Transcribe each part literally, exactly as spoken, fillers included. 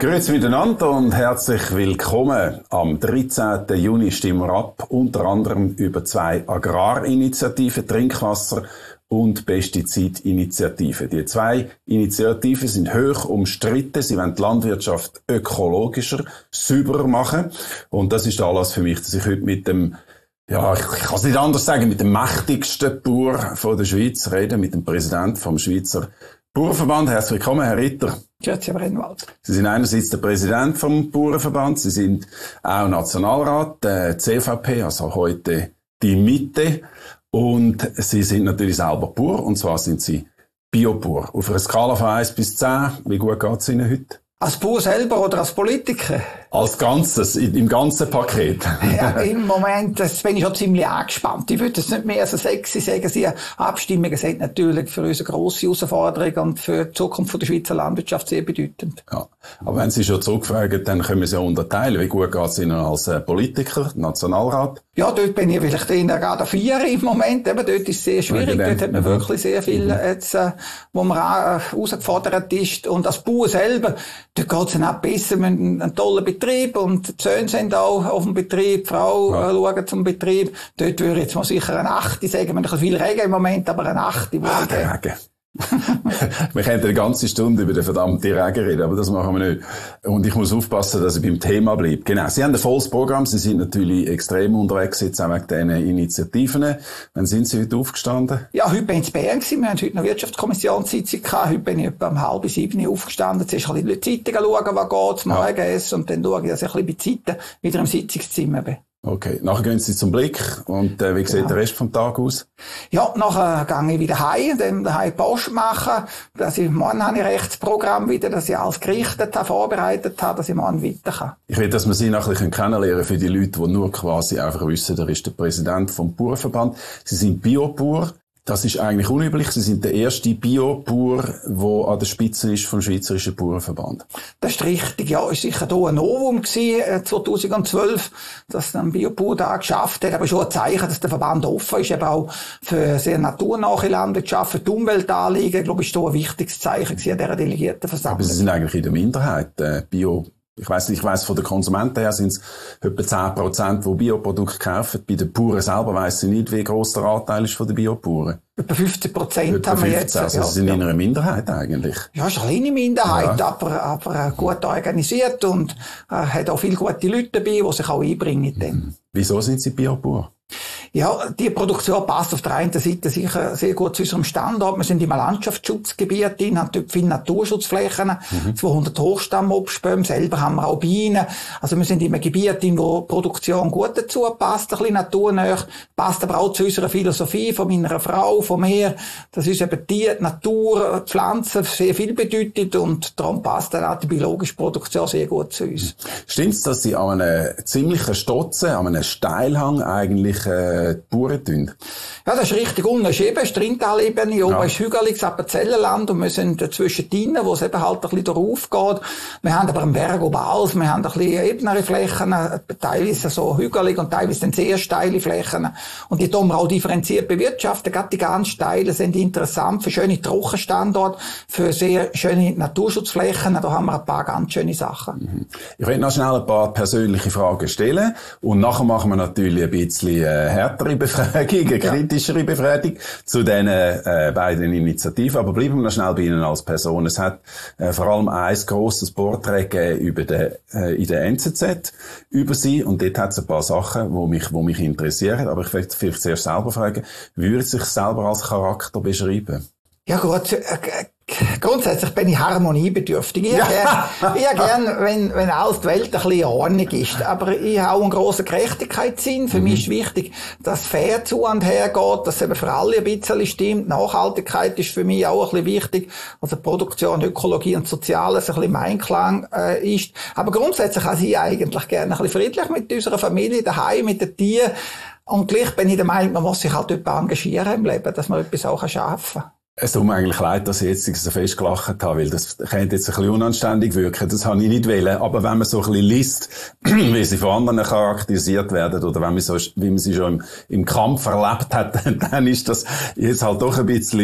Grüezi miteinander und herzlich willkommen. Am dreizehnten Juni stimmen wir ab, unter anderem über zwei Agrarinitiativen, Trinkwasser und Pestizidinitiative. Die zwei Initiativen sind hoch umstritten. Sie wollen die Landwirtschaft ökologischer, sauberer machen. Und das ist der Anlass für mich, dass ich heute mit dem, ja, ich kann es nicht anders sagen, mit dem mächtigsten Bauer von der Schweiz rede, mit dem Präsidenten vom Schweizer Bauernverband. Herzlich willkommen, Herr Ritter. Grüezi, Herr Brennwald. Sie sind einerseits der Präsident vom Bauernverband, Sie sind auch Nationalrat, der C V P, also heute die Mitte. Und Sie sind natürlich selber Bauer, und zwar sind Sie Biobauer. Auf einer Skala von eins bis zehn, wie gut geht es Ihnen heute? Als Bauer selber oder als Politiker? Als Ganzes, im ganzen Paket. Ja, im Moment das bin ich schon ziemlich angespannt. Ich würde es nicht mehr so sexy sagen. Sie Abstimmungen sind natürlich für uns eine grosse Herausforderung und für die Zukunft der Schweizer Landwirtschaft sehr bedeutend. Ja, aber wenn Sie schon zurückfragen, dann können wir es ja unterteilen. Wie gut geht es Ihnen als Politiker, Nationalrat? Ja, dort bin ich vielleicht eher gerade vier im Moment. Eben, dort ist es sehr schwierig. Dort hat man mhm. wirklich sehr viel, mhm. jetzt, äh, wo man auch herausgefordert ist. Und als Bauer selber, dort geht es dann auch besser. Wir haben einen tollen Betrieb und die Söhne sind auch auf dem Betrieb, die Frau ja. äh, schaut zum Betrieb. Dort würde ich jetzt mal sicher eine Achte sagen. Wir haben ein bisschen viel Regen im Moment, aber eine Achte würde ich Regen. Wir könnten eine ganze Stunde über den verdammten Regen reden, aber das machen wir nicht. Und ich muss aufpassen, dass ich beim Thema bleibe. Genau. Sie haben ein volles Programm. Sie sind natürlich extrem unterwegs, jetzt auch wegen diesen Initiativen. Wann sind Sie heute aufgestanden? Ja, heute bin ich in Bern gewesen. Wir haben heute eine Wirtschaftskommissionssitzung gehabt. Heute bin ich etwa um halb sieben aufgestanden. Zuerst ein bisschen die Zeitungen schauen, was geht, zum Morgen essen. Und dann schaue ich, dass ich ein bisschen bei Zeiten wieder im Sitzungszimmer bin. Okay, nachher gehen Sie zum Blick und äh, wie sieht ja. der Rest vom Tag aus? Ja, nachher gehe ich wieder heim, dann daheim Post machen, dass ich morgen habe ich Rechtsprogramm wieder, dass ich alles gerichtet habe, vorbereitet habe, dass ich morgen weiter kann. Ich will, dass wir Sie noch ein bisschen kennenlernen für die Leute, die nur quasi einfach wissen, der ist der Präsident vom Bauernverband. Sie sind Biobauer. Das ist eigentlich unüblich. Sie sind der erste Bio-Bauer, der an der Spitze ist vom Schweizerischen Bauernverband. Das ist richtig. Ja, ist sicher hier ein Novum gewesen, zweitausendzwölf, dass ein Bio-Bauer da geschafft hat. Aber schon ein Zeichen, dass der Verband offen ist, eben auch für sehr naturnahe Landwirtschaft, für die Umweltanliegen. Ich glaube, ist hier ein wichtiges Zeichen gewesen an dieser Delegiertenversammlung. Aber Sie sind eigentlich in der Minderheit, äh, Bio. Ich weiss nicht, ich weiss, von den Konsumenten her sind es etwa zehn Prozent, die Bioprodukte kaufen. Bei den Bauern selber weiss ich nicht, wie gross der Anteil ist von den Biobauern. Etwa fünfzehn Prozent haben wir jetzt. Also, Sie sind ja in einer Minderheit eigentlich. Ja, es ist eine kleine Minderheit, ja. aber, aber gut organisiert und äh, hat auch viele gute Leute dabei, die sich auch einbringen. Mhm. Wieso sind Sie Biobauer? Ja, die Produktion passt auf der einen Seite sicher sehr gut zu unserem Standort. Wir sind im Landschaftsschutzgebiet drin, haben dort viele Naturschutzflächen, mhm. zweihundert Hochstammobstbäume, selber haben wir auch Bienen. Also wir sind in einem Gebiet drin, wo die Produktion gut dazu passt, ein bisschen naturnah, passt aber auch zu unserer Philosophie von meiner Frau, von mir. Das ist eben die Natur, die Pflanzen sehr viel bedeutet und darum passt dann auch die biologische Produktion sehr gut zu uns. Stimmt's, dass Sie an einem ziemlichen Stotzen, an einem Steilhang eigentlich äh, die Bauern tun? Ja, das ist richtig. Unten ist eben Strintalebene, oben ja. ist hügeliges Appenzellerland und wir sind dazwischen drinnen, wo es eben halt ein bisschen darauf geht. Wir haben aber einen Berg oben alles, wir haben ein bisschen ebenere Flächen, teilweise so hügelig und teilweise dann sehr steile Flächen. Und die tun wir auch differenziert bewirtschaften. Gerade die ganz steilen sind interessant für schöne Trockenstandorte, für sehr schöne Naturschutzflächen. Da haben wir ein paar ganz schöne Sachen. Ich will noch schnell ein paar persönliche Fragen stellen und nachher machen wir natürlich ein bisschen äh, härtere Befragung, eine kritischere Befragung zu diesen äh, beiden Initiativen. Aber bleiben wir noch schnell bei Ihnen als Person. Es hat äh, vor allem ein grosses Porträt gegeben über den, äh, in der N Z Z über Sie und dort hat es ein paar Sachen, die mich, die mich interessieren. Aber ich will vielleicht zuerst selber fragen, würde sich selber als Charakter beschreiben? Ja gut, äh, grundsätzlich bin ich harmoniebedürftig. Ich ja. gern, ich gern wenn, wenn alles die Welt ein bisschen in Ordnung ist. Aber ich habe auch einen grossen Gerechtigkeitssinn. Für mhm. mich ist wichtig, dass fair zu und her geht, dass es eben für alle ein bisschen stimmt. Nachhaltigkeit ist für mich auch ein bisschen wichtig. Also Produktion, Ökologie und Soziales ein bisschen im Einklang äh, ist. Aber grundsätzlich habe ich eigentlich gerne ein bisschen friedlich mit unserer Familie, daheim, mit den Tieren. Und gleich bin ich der Meinung, man muss sich halt etwas engagieren im Leben, dass man etwas auch schaffen kann. Es tut mir eigentlich leid, dass ich jetzt so fest gelacht habe, weil das könnte jetzt ein bisschen unanständig wirken. Das habe ich nicht wollen. Aber wenn man so ein bisschen liest, wie sie von anderen charakterisiert werden oder wenn man so, wie man sie schon im, im Kampf erlebt hat, dann ist das jetzt halt doch ein bisschen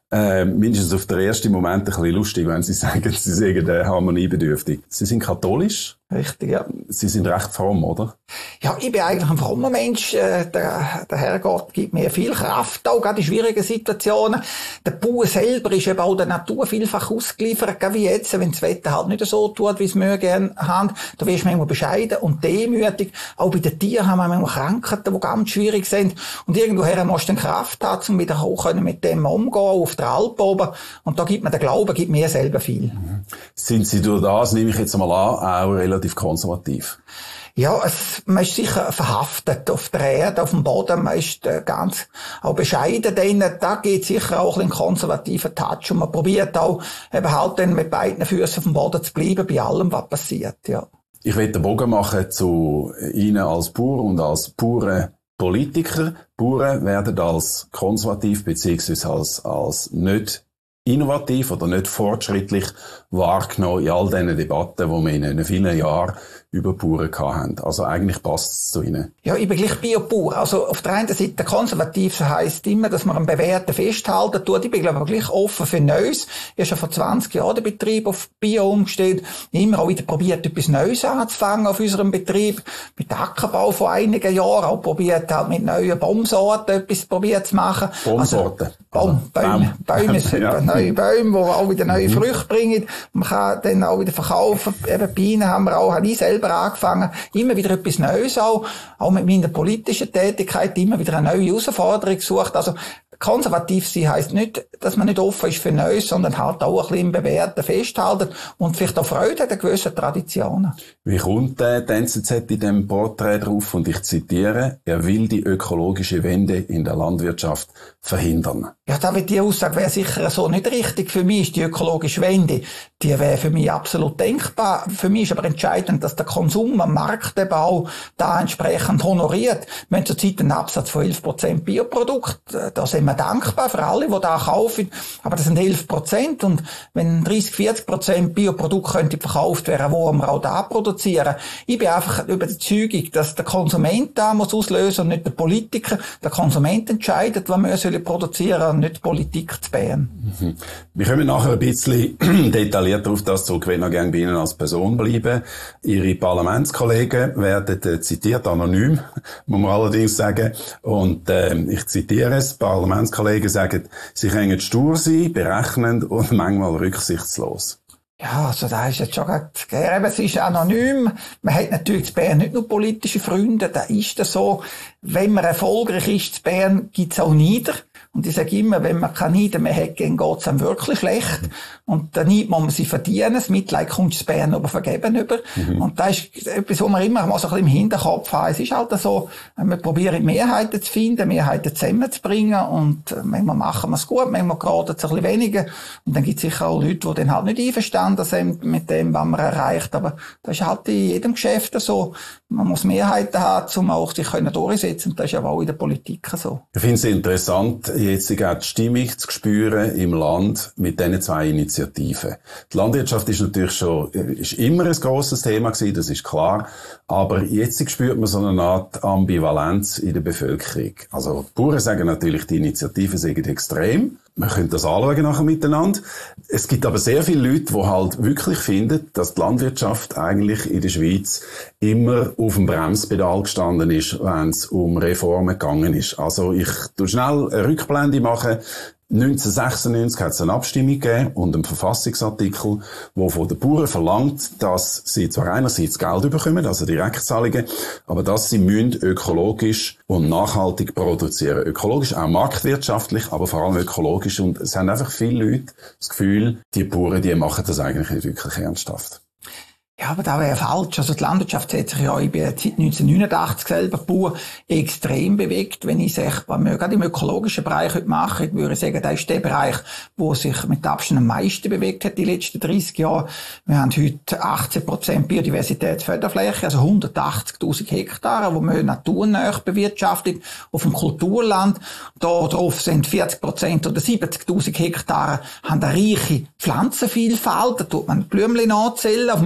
äh, mindestens auf den ersten Moment ein bisschen lustig, wenn Sie sagen, Sie sind äh, harmoniebedürftig. Sie sind katholisch? Richtig, ja. Sie sind recht fromm, oder? Ja, ich bin eigentlich ein frommer Mensch. Der, der Herrgott gibt mir viel Kraft, auch gerade in schwierigen Situationen. Der Bauer selber ist eben auch der Natur vielfach ausgeliefert, wie jetzt, wenn das Wetter halt nicht so tut, wie es wir gerne haben. Da wirst du manchmal bescheiden und demütig. Auch bei den Tieren haben wir manchmal Krankheiten, die ganz schwierig sind. Und irgendwoher musst du dann Kraft haben, um wieder hoch mit dem umzugehen, auf der Alp oben. Und da gibt mir der Glaube, gibt mir selber viel. Mhm. Sind Sie durch das, nehme ich jetzt mal an, auch relativ konservativ? Ja, es, man ist sicher verhaftet auf der Erde, auf dem Boden. Man ist äh, ganz auch bescheiden drin. Da geht sicher auch ein konservativer Touch. Und man probiert auch eben halt dann mit beiden Füßen auf dem Boden zu bleiben, bei allem, was passiert, ja. Ich will den Bogen machen zu Ihnen als Bauer und als Bauern Politiker. Bauern werden als konservativ beziehungsweise als, als nicht innovativ oder nicht fortschrittlich wahrgenommen in all diesen Debatten, die wir in vielen Jahren über Bauern hatten. Also eigentlich passt es zu Ihnen. Ja, ich bin gleich Bio-Bauer. Also auf der einen Seite konservativ heisst immer, dass man am Bewährten festhalten tut. Ich bin glaube ich gleich offen für Neues. Ich habe schon vor zwanzig Jahren den Betrieb auf Bio umgestellt. Immer auch wieder probiert, etwas Neues anzufangen auf unserem Betrieb. Mit Ackerbau vor einigen Jahren auch probiert, halt mit neuen Baumsorten etwas probiert zu machen. Baumsorten? Also, Baum, Bäume, Bäume, ja. Neue Bäume, die auch wieder neue mhm. Früchte bringen. Man kann dann auch wieder verkaufen. Eben Bienen haben wir auch, habe ich selber angefangen. Immer wieder etwas Neues auch. Auch mit meiner politischen Tätigkeit immer wieder eine neue Herausforderung gesucht. Also, konservativ sein heisst nicht, dass man nicht offen ist für Neues, sondern halt auch ein bisschen im Bewährten festhalten und vielleicht auch Freude an gewissen Traditionen. Wie kommt äh, die N Z Z in diesem Porträt drauf? Und ich zitiere, er will die ökologische Wende in der Landwirtschaft verhindern. Ja, da wird die Aussage wäre sicher so nicht richtig. Für mich ist die ökologische Wende, die wäre für mich absolut denkbar. Für mich ist aber entscheidend, dass der Konsum am Markt eben auch da entsprechend honoriert. Wir haben zurzeit einen Absatz von elf Prozent Bioprodukte. Da sind wir dankbar für alle, die da kaufen. Aber das sind elf Prozent. Und wenn dreißig, vierzig Prozent Bioprodukte könnte verkauft werden, wo wir auch da produzieren. Ich bin einfach überzeugt, dass der Konsument da muss auslösen und nicht der Politiker. Der Konsument entscheidet, was wir produzieren sollen, nicht die Politik zu Bern. Mhm. Wir kommen nachher ein bisschen detaillierter auf das zurück, wenn wir gerne bei Ihnen als Person bleiben. Ihre Parlamentskollegen werden äh, zitiert, anonym, muss man allerdings sagen. Und äh, ich zitiere es, Parlamentskollegen sagen, sie können stur sein, berechnend und manchmal rücksichtslos. Ja, also da ist jetzt schon gerade, eben, es ist anonym. Man hat natürlich in Bern nicht nur politische Freunde, da ist das so. Wenn man erfolgreich ist in Bern, gibt's auch Nieder. Und ich sage immer, wenn man keine Nieder mehr hat, dann geht's einem wirklich schlecht. Und da Neid muss man sie verdienen. Das Mitleid kommt in Bern aber vergeben über. Mhm. Und das ist etwas, was man immer mal so ein bisschen im Hinterkopf hat. Es ist halt so, wir probieren Mehrheiten zu finden, Mehrheiten zusammenzubringen. Und manchmal machen wir es gut, manchmal gerade es ein bisschen weniger. Und dann gibt es sicher auch Leute, die dann halt nicht einverstanden sind mit dem, was man erreicht. Aber das ist halt in jedem Geschäft so. Man muss Mehrheiten haben, um auch sich durchsetzen. Und das ist ja auch in der Politik so. Ich finde es interessant, jetzt auch die Stimmung zu spüren im Land mit diesen zwei Initiativen. Die Landwirtschaft ist natürlich schon, ist immer ein grosses Thema gewesen, das ist klar. Aber jetzt spürt man so eine Art Ambivalenz in der Bevölkerung. Also, die Bauern sagen natürlich, die Initiativen sind extrem. Wir können das anschauen nachher miteinander. Es gibt aber sehr viele Leute, die halt wirklich finden, dass die Landwirtschaft eigentlich in der Schweiz immer auf dem Bremspedal gestanden ist, wenn es um Reformen gegangen ist. Also ich tu schnell eine Rückblende machen. neunzehnhundertsechsundneunzig hat es eine Abstimmung gegeben und einen Verfassungsartikel, der von den Bauern verlangt, dass sie zwar einerseits Geld bekommen, also Direktzahlungen, aber dass sie müssen ökologisch und nachhaltig produzieren. Ökologisch, auch marktwirtschaftlich, aber vor allem ökologisch. Und es haben einfach viele Leute das Gefühl, die Bauern, die machen das eigentlich nicht wirklich ernsthaft. Ja, aber das wäre falsch. Also die Landwirtschaft hat sich ja, ich bin seit neunzehnhundertneunundachtzig selber Bauer, extrem bewegt. Wenn ich sage, was wir gerade im ökologischen Bereich heute machen, ich würde sagen, das ist der Bereich, wo sich mit Abstand am meisten bewegt hat die letzten dreißig Jahre. Wir haben heute achtzehn Prozent Biodiversitätsförderfläche, also hundertachtzigtausend Hektare, wo wir naturnah bewirtschaftet auf dem Kulturland. Da drauf sind vierzig Prozent oder siebzigtausend Hektare haben eine reiche Pflanzenvielfalt. Da tut man Blümchen anzählen. Auf meinem Betrieb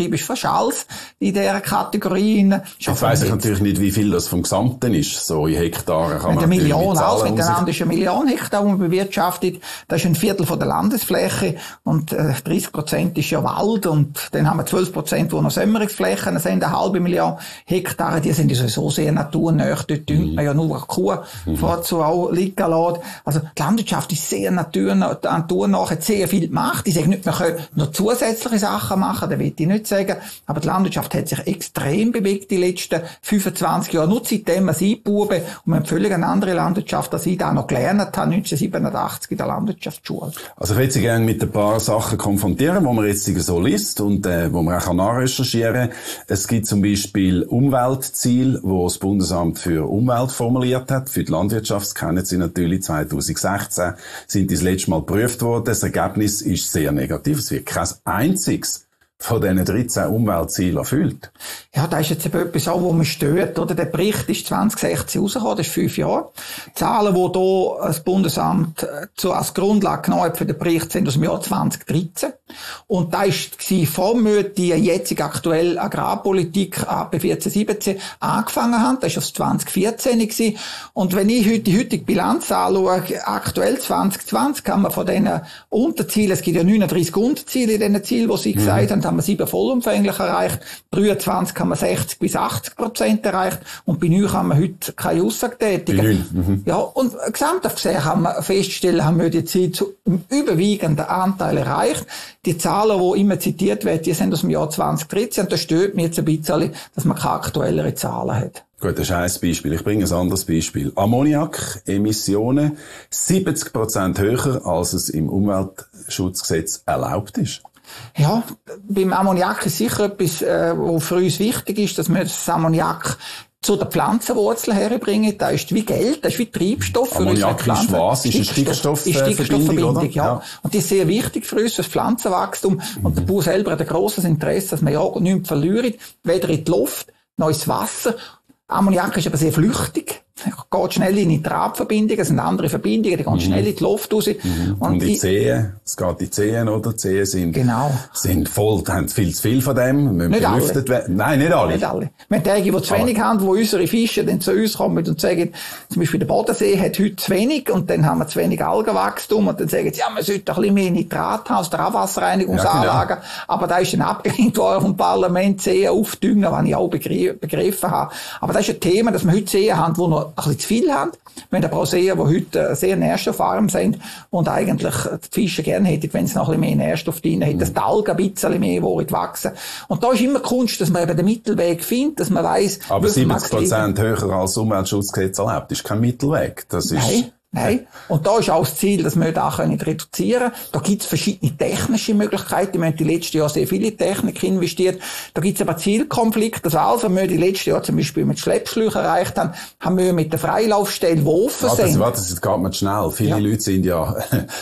Betrieb ist fast alles in dieser Kategorie. Jetzt weiss ich natürlich nicht, wie viel das vom Gesamten ist. So in Hektaren kann man eine Million, alles Zahlen miteinander ist eine Million Hektar, die man bewirtschaftet. Das ist ein Viertel von der Landesfläche und äh, dreißig Prozent ist ja Wald und dann haben wir zwölf Prozent, die noch Sämmerungsflächen, das sind eine halbe Million Hektare, die sind sowieso sehr naturnah. Dort düngt man ja nur Kuh mhm. vorzu auch liegen lassen. Also die Landwirtschaft ist sehr naturnah, naturnah, hat sehr viel gemacht. Ich sage nicht, man kann noch zusätzliche Sachen machen, das will ich nicht sagen, aber die Landwirtschaft hat sich extrem bewegt die letzten fünfundzwanzig Jahre, nur seitdem wir sie einbauen und wir haben völlig eine andere Landwirtschaft, als ich da noch gelernt habe, neunzehnhundertsiebenundachtzig in der Landwirtschaftsschule. Also ich würde Sie gerne mit ein paar Sachen konfrontieren, die man jetzt so liest und äh, wo man auch nachrecherchieren kann. Es gibt zum Beispiel Umweltziele, die das Bundesamt für Umwelt formuliert hat. Für die Landwirtschaft kennen Sie natürlich. zweitausendsechzehn sind die das letzte Mal geprüft worden. Das Ergebnis ist sehr negativ. Es wird kein einziges von diesen dreizehn Umweltzielen erfüllt. Ja, das ist jetzt eben etwas auch, wo man stört, oder? Der Bericht ist zwanzig sechzehn rausgekommen, das ist fünf Jahre. Die Zahlen, die hier das Bundesamt so als Grundlage genommen hat für den Bericht, sind aus dem Jahr zwanzig dreizehn. Und da war vor mir die jetzige aktuelle Agrarpolitik A P vierzehn siebzehn angefangen haben. Das war auf zwanzig vierzehn gewesen. Und wenn ich heute die heutige Bilanz anschaue, aktuell zwanzig zwanzig, kann man von diesen Unterzielen, es gibt ja neununddreissig Unterziele in diesen Zielen, die Sie mhm. gesagt haben, haben wir sieben vollumfänglich erreicht. dreiundzwanzig haben wir sechzig bis achtzig Prozent erreicht. Und bei neun haben wir heute keine Aussage tätigen. Mhm. Ja, und gesamthaft gesehen haben wir feststellen, haben wir die Ziele zu einem überwiegenden Anteil erreicht. Die Zahlen, die immer zitiert werden, die sind aus dem Jahr zwanzig dreizehn. Und das stört mich jetzt ein bisschen, dass man keine aktuellere Zahlen hat. Gut, das ist ein Beispiel. Ich bringe ein anderes Beispiel. Ammoniak-Emissionen siebzig Prozent höher, als es im Umweltschutzgesetz erlaubt ist. Ja, beim Ammoniak ist sicher etwas, äh, was für uns wichtig ist, dass wir das Ammoniak zu der Pflanzenwurzel herbringen. Das ist wie Geld, das ist wie Treibstoff für unsere Pflanzen. Ammoniak ist was? Ist eine Stickstoffverbindung, Stickstoffverbindung, ja. ja. Und die ist sehr wichtig für uns, für das Pflanzenwachstum. Mhm. Und der Bauer selber hat ein grosses Interesse, dass man ja nichts verliert, weder in die Luft noch ins Wasser. Ammoniak ist aber sehr flüchtig. Geht schnell in Nitratverbindungen, es sind andere Verbindungen, die gehen mhm. schnell in die Luft raus. Mhm. Und, und die Zehen, es geht die Zehen, oder? Die Zehen sind, genau. sind voll, haben viel zu viel von dem, müssen nicht belüftet werden. Nein, nicht alle. Nicht alle. Wir haben Tage, die zu wenig haben, wo unsere Fische dann zu uns kommen und sagen, zum Beispiel der Bodensee hat heute zu wenig und dann haben wir zu wenig Algenwachstum und dann sagen sie, ja, man sollte ein bisschen mehr Nitrat haben aus der Abwasserreinigungsanlage. Ja, genau. Aber da ist dann abgelehnt worden vom Parlament, Zehen aufdüngen, was ich auch begriffen habe. Aber das ist ein Thema, dass wir heute Zehen haben, die noch ein bisschen zu viel haben. Wir haben aber auch Seen, die heute sehr nährstoffarm sind und eigentlich die Fische gerne hätten, wenn es noch ein bisschen mehr Nährstoff drin hätten, dass die Algen ein bisschen mehr wachsen. Und da ist immer Kunst, dass man eben den Mittelweg findet, dass man weiss, aber siebzig Prozent höher als das Umweltschutzgesetz erlaubt, ist kein Mittelweg. Das ist Nein. Nein. Und da ist auch das Ziel, dass wir da können reduzieren können. Da gibt es verschiedene technische Möglichkeiten. Wir haben die letzten Jahre sehr viele Technik investiert. Da gibt es aber Zielkonflikte. Also, als wir die letzten Jahre zum Beispiel mit Schleppschläuchen erreicht haben, haben wir mit der Freilaufstelle, die offen warte, sind. Warte, das geht mir schnell. Viele ja. Leute sind ja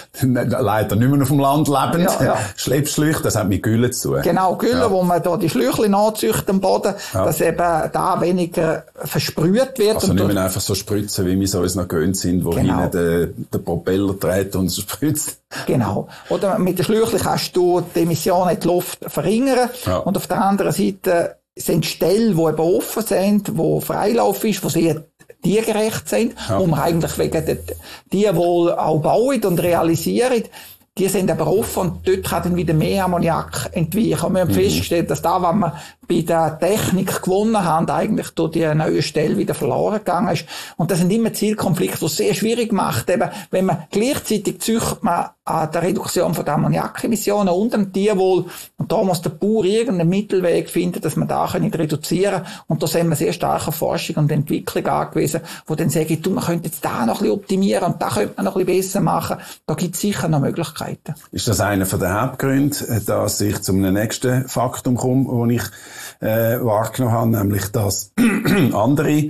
leider nicht mehr auf dem Land lebend. Ja, ja. Schleppschläuche, das hat mit Gülle zu tun. Genau, Gülle, ja. wo man da die Schläuche nachzüchtet am Boden, ja. dass eben da weniger versprüht wird. Also und nicht mehr einfach so spritzen, wie wir es uns noch gewöhnt sind, wo genau. Den, den Propeller dreht und spritzt. Genau. Oder mit den Schläuchen kannst du die Emissionen in die Luft verringern. Ja. Und auf der anderen Seite sind Stellen, die eben offen sind, wo Freilauf ist, wo sehr tiergerecht sind, ja. wo man eigentlich wegen der Tierwohl auch bauen und realisieren. Die sind aber offen und dort kann dann wieder mehr Ammoniak entweichen. Wir haben mhm. festgestellt, dass da, was wir bei der Technik gewonnen haben, eigentlich durch die neue Stelle wieder verloren gegangen ist. Und das sind immer Zielkonflikte, die es sehr schwierig macht. Eben, wenn man gleichzeitig züchtet man an der Reduktion von der Ammoniakemissionen und am Tierwohl. Und da muss der Bauer irgendeinen Mittelweg finden, dass man da reduzieren kann. Und da sind wir sehr stark auf Forschung und Entwicklung angewiesen, wo dann sagen, du, man könnte jetzt da noch ein bisschen optimieren und da könnte man noch ein bisschen besser machen. Da gibt es sicher noch Möglichkeiten. Ist das einer der Hauptgründe, dass ich zum nächsten Faktum komme, wo ich äh, wahrgenommen habe, nämlich dass andere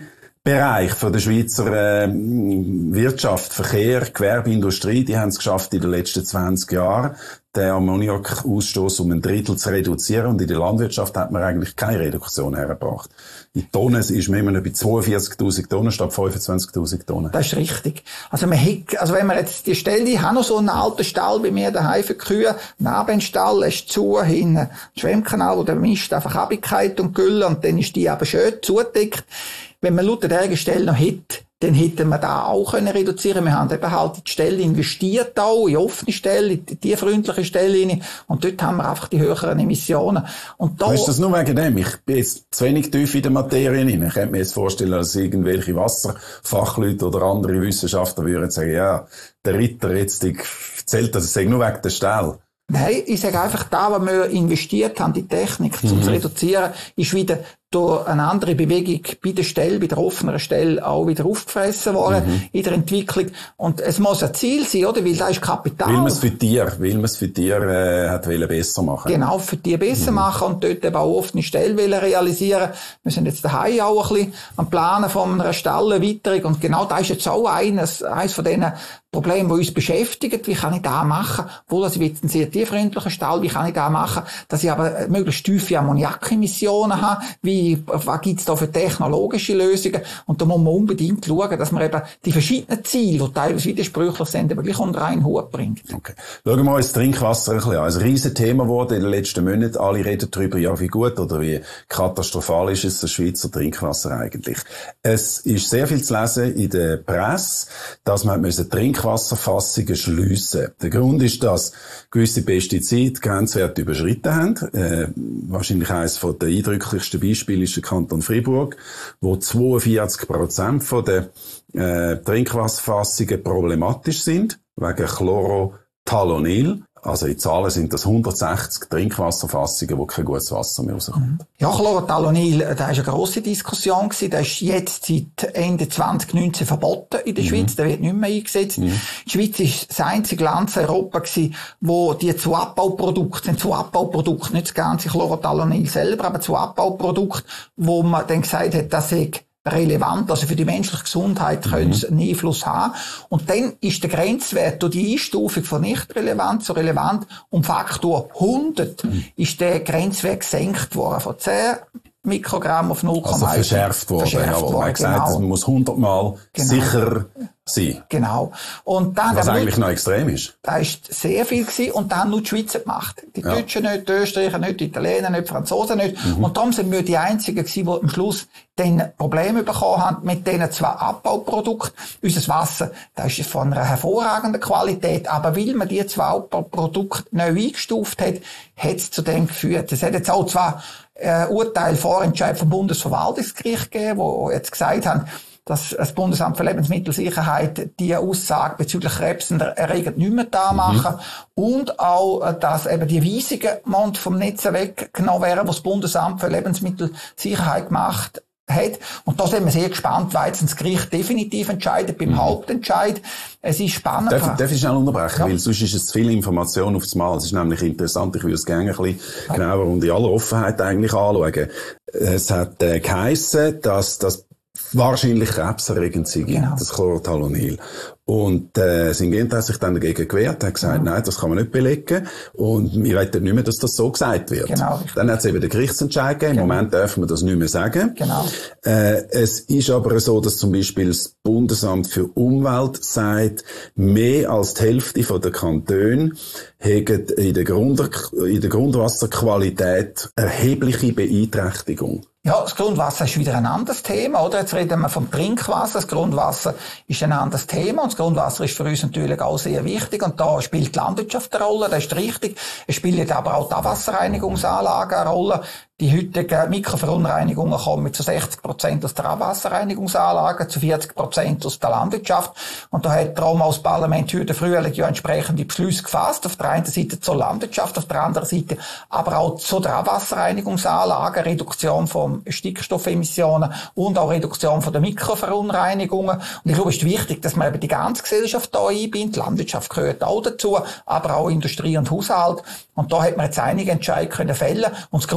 Bereich von der Schweizer äh, Wirtschaft, Verkehr, Gewerbeindustrie, die haben es geschafft in den letzten zwanzig Jahren, den Ammoniakausstoß um ein Drittel zu reduzieren, und in der Landwirtschaft hat man eigentlich keine Reduktion hergebracht. In Tonnen ist man immer noch bei zweiundvierzigtausend Tonnen statt fünfundzwanzigtausend Tonnen. Das ist richtig. Also man hat, also wenn man jetzt die Stelle, ich habe noch so einen alten Stall bei mir daheim für Kühe, Nabenstall, ist zu, hinten ein Schwemmkanal, wo der mischt einfach Abigkeit und Gülle, und dann ist die aber schön zugedeckt. Wenn man lauter der Stelle noch hätte, dann hätten wir da auch können reduzieren. Wir haben eben halt in die Stelle investiert auch, in offene Stelle, in die tierfreundliche Stelle rein. Und dort haben wir einfach die höheren Emissionen. Und da... Ist das nur wegen dem? Ich bin jetzt zu wenig tief in der Materie rein. Ich könnte mir jetzt vorstellen, dass irgendwelche Wasserfachleute oder andere Wissenschaftler würden sagen, ja, der Ritter jetzt erzählt, dass es nur wegen der Stelle. Nein, ich sage einfach, da, was wir investiert haben, die Technik, um mhm. zu reduzieren, ist wieder durch eine andere Bewegung bei der Stelle, bei der offenen Stelle auch wieder aufgefressen worden mhm. in der Entwicklung. Und es muss ein Ziel sein, oder? Weil da ist Kapital. Weil man es für Tiere, weil man es für Tiere, äh, hat wollen besser machen. Genau, für die besser mhm. machen und dort eben auch offene Stelle wollen realisieren. Wir sind jetzt daheim auch ein bisschen am Planen von einer Stallerweiterung, und genau da ist jetzt auch eines, eines von diesen Problemen, die uns beschäftigen. Wie kann ich da machen? Obwohl, also ich will einen sehr tierfreundlichen Stall, wie kann ich da machen, dass ich aber möglichst tiefe Ammoniakemissionen habe? Wie was gibt's da für technologische Lösungen? Und da muss man unbedingt schauen, dass man eben die verschiedenen Ziele, die teilweise widersprüchlich sind, aber gleich unter einen Hut bringt. Okay. Schauen wir mal das Trinkwasser ein bisschen an. Ein riesen Thema wurde in den letzten Monaten. Alle reden darüber, ja, wie gut oder wie katastrophal ist es, das Schweizer Trinkwasser eigentlich. Es ist sehr viel zu lesen in der Presse, dass man Trinkwasserfassungen schliessen müssen. Der Grund ist, dass gewisse Pestizide Grenzwerte überschritten haben. Äh, wahrscheinlich eines der eindrücklichsten Beispiele ist der Kanton Freiburg, wo zweiundvierzig Prozent von den äh, Trinkwasserfassungen problematisch sind, wegen Chlorothalonil. Also in Zahlen sind das hundertsechzig Trinkwasserfassungen, wo kein gutes Wasser mehr rauskommt. Ja, Chlorothalonil, da war eine grosse Diskussion gewesen. Der ist jetzt seit Ende zwanzig neunzehn verboten in der mhm. Schweiz. Der wird nicht mehr eingesetzt. Mhm. Die Schweiz ist das einzige Land in Europa gewesen, wo die zu Abbauprodukte, sind zu Abbauprodukte, nicht das ganze Chlorothalonil selber, aber zu Abbauprodukte, wo man dann gesagt hat, dass ich relevant, also für die menschliche Gesundheit, mhm. können es einen Einfluss haben. Und dann ist der Grenzwert durch die Einstufung von nicht relevant zu relevant um Faktor hundert mhm. ist der Grenzwert gesenkt worden von zehn Mikrogramm auf null Komma eins. Also verschärft worden. Verschärft ja, worden, man hat gesagt, genau. Man muss hundertmal genau. sicher sein. Genau. Und dann, was eigentlich noch extrem ist. Da ist sehr viel gewesen, und dann nur die Schweizer gemacht. Die ja. Deutschen nicht, die Österreicher nicht, die Italiener nicht, die Franzosen nicht. Mhm. Und darum sind wir die Einzigen gewesen, die am Schluss dann Probleme bekommen haben mit diesen zwei Abbauprodukten. Unser Wasser, das ist von einer hervorragenden Qualität, aber weil man die zwei Abbauprodukte neu eingestuft hat, hat es zu dem geführt. Es hat jetzt auch zwar äh, Urteil, Vorentscheid vom Bundesverwaltungsgericht gegeben, wo jetzt gesagt haben, dass das Bundesamt für Lebensmittelsicherheit die Aussage bezüglich krebserregend nicht mehr da machen mhm. und auch, dass eben die Weisungen vom Netz weggenommen werden, was das Bundesamt für Lebensmittelsicherheit gemacht hat. Und da sind wir sehr gespannt, weil jetzt das Gericht definitiv entscheidet beim mhm. Hauptentscheid. Es ist spannend. Darf, darf ich schnell unterbrechen? Ja. Weil sonst ist es zu viel Information aufs Mal. Es ist nämlich interessant. Ich würde es gerne ein bisschen ja. genauer und in aller Offenheit eigentlich anschauen. Es hat äh, geheissen, dass das wahrscheinlich krebserregend sei, genau. das Chlorothalonil. Und äh, Syngenta hat sich dann dagegen gewehrt, hat gesagt, ja. nein, das kann man nicht belegen. Und wir wollen nicht mehr, dass das so gesagt wird. Genau. Dann hat es eben den Gerichtsentscheid gegeben. Im genau. Moment dürfen wir das nicht mehr sagen. Genau. Äh, es ist aber so, dass zum Beispiel das Bundesamt für Umwelt sagt, mehr als die Hälfte der Kantone haben in der, Grund, in der Grundwasserqualität erhebliche Beeinträchtigung. Ja, das Grundwasser ist wieder ein anderes Thema, oder? Jetzt reden wir vom Trinkwasser. Das Grundwasser ist ein anderes Thema, und das Grundwasser ist für uns natürlich auch sehr wichtig, und da spielt die Landwirtschaft eine Rolle, das ist richtig. Es spielen aber auch die Abwasserreinigungsanlagen eine Rolle. Die heutigen Mikroverunreinigungen kommen zu sechzig Prozent aus der Abwasserreinigungsanlage, zu vierzig Prozent aus der Landwirtschaft. Und da hat darum auch das Parlament heute Frühling ja entsprechende Beschlüsse gefasst. Auf der einen Seite zur Landwirtschaft, auf der anderen Seite aber auch zu der Abwasserreinigungsanlage, Reduktion von Stickstoffemissionen und auch Reduktion von der Mikroverunreinigungen. Und ich glaube, es ist wichtig, dass man eben die ganze Gesellschaft da einbindet. Die Landwirtschaft gehört auch dazu, aber auch Industrie und Haushalt. Und da hat man jetzt einige Entscheidungen können fällen. Und das Grundwasser